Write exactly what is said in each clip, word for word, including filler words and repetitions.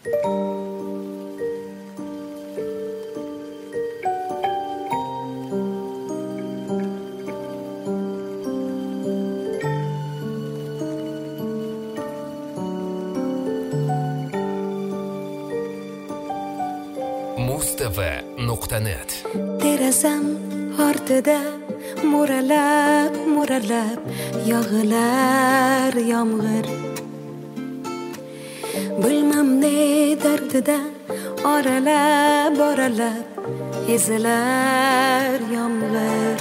Mustafa nuqta net. Derazam ortida mo'ralab mo'ralab yog'ilar yomg'ir. Bilmam ne dardida oralab oralab ezilar yomg'ir.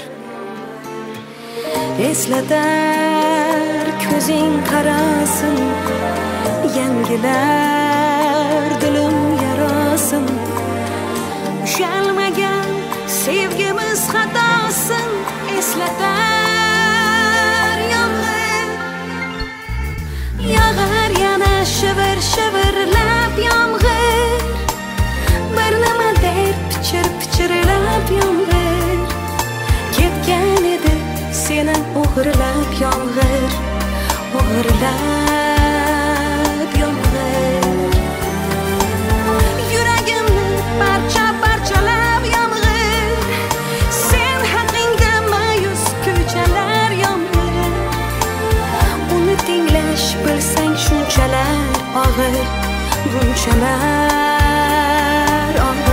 Eslatar ko'zing qarasin, yangilar dilim yarasin. Ushalmagan sevgimiz xatosin eslatar yomg'ir. Yog'ar yana shivir shivirlab yomg'ir. Bir nima deb pichir pichirlab yomg'ir. Ketgan edi seni o'g'irlab yomg'ir, o'g'irlab yomg'ir. Yuragimni parcha parchalab yomg'ir. Sen haqingda ma'yus ko'chalar yomg'ir. Uni tinglash bilsang shunchalar og'ir, bunchalar og'ir.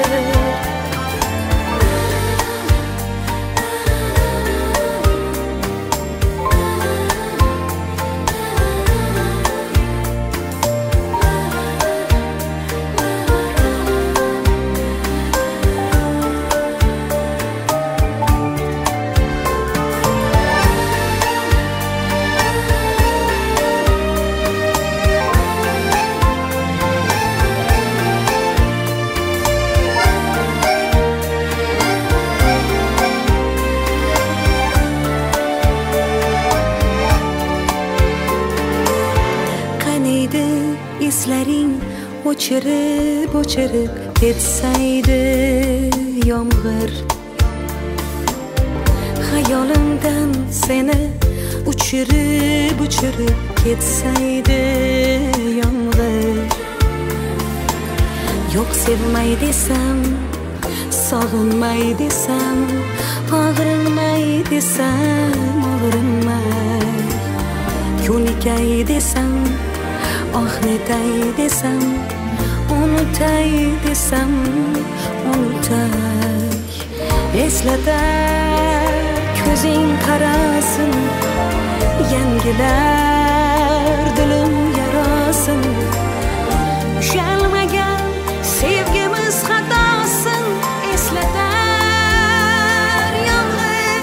Eslaring o'chirib o'chirib ketsaydi yomg'ir. Xayolimdan seni uchirib uchirib ketsaydi yomg'ir. Yo'q sevmay desam, sog'inmay desam, og'rinmay desam, og'rinmay. Ko'nikay desam, oh netay desam, unutay desam, unutay. Eslatar ko'zing qarasin, yangilar dilim yarasin. Ushalmagan sevgimiz xatosin eslatar yomg'ir.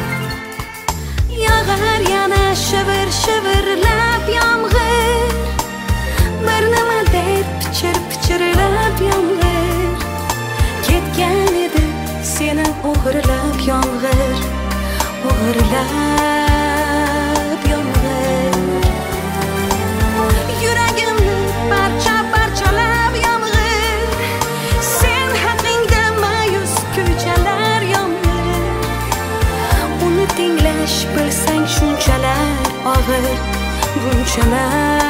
Yog'ar yana shivir shivirlab yomg'ir. Bir nima deb pichir pichirlab yomg'ir. Ketgan edi seni o'g'irlab yomg'ir, o'g'irlab yomg'ir. Yuragimni parcha parchalab yomg'ir. Sen haqingda ma'yus ko'chalar yomg'ir. Uni tinglash bilsang shunchalar og'ir, bunchalar